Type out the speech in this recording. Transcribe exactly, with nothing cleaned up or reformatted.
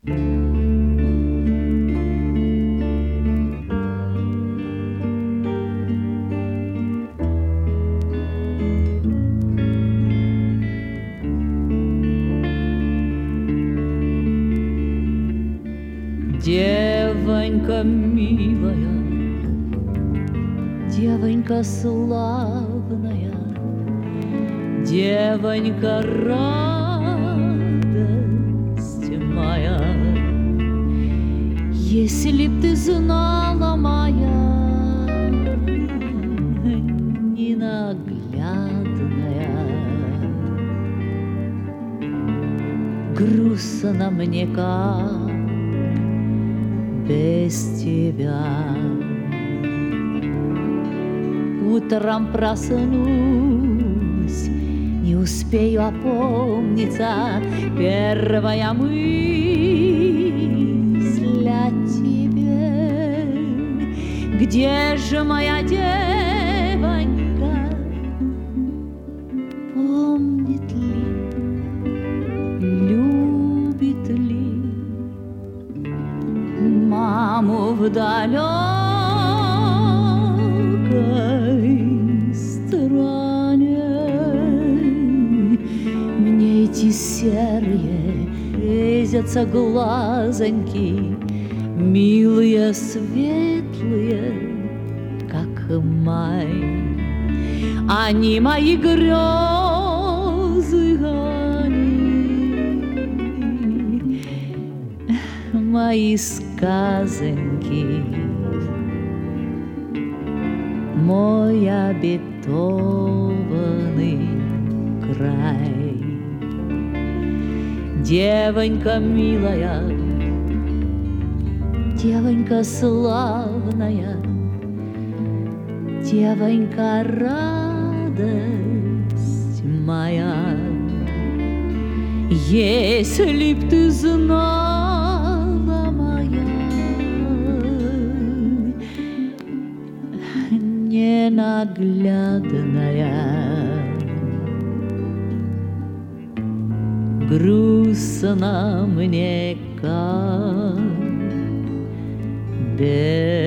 Девонька милая, девонька славная, девонька радость моя. Если б ты знала, моя ненаглядная, грустно мне как без тебя. Утром проснусь, не успею опомниться, первая мысль о тебе. Где же моя девонька? Помнит ли, любит ли маму в далекой стране? Мне эти серые грезятся глазоньки, милые, светлые, как май. Они мои грезы, они мои сказоньки, мой обетованный край. Девонька милая, девонька славная, девонька радость моя. Если б ты знала, моя ненаглядная, грустно мне как без